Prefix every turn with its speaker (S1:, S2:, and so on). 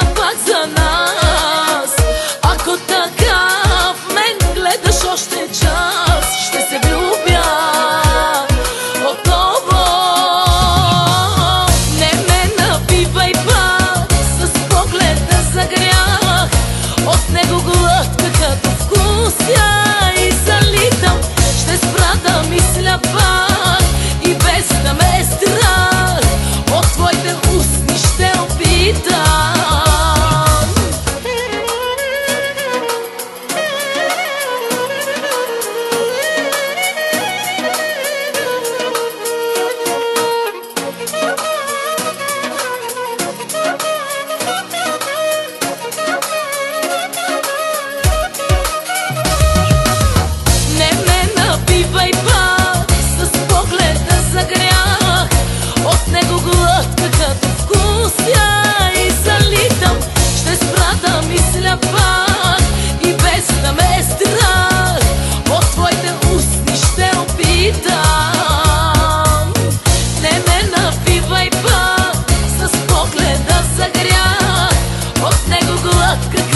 S1: пак за нас. Ако така в мен гледаш още час, ще се влюбя отново. Не ме набивай пак с погледа за грях, от него глътка като вкуся и залитам. Ще спра да мисля пак и без да ме е страх, от твоите устни ще опитам. Не ме набивай пак с погледа за грях, от него глътка като вкуся и залитам. Ще спра да мисля пак и без да ме е страх, от твоите устни ще опитам. Не ме набивай пак с погледа за грях, от него глътка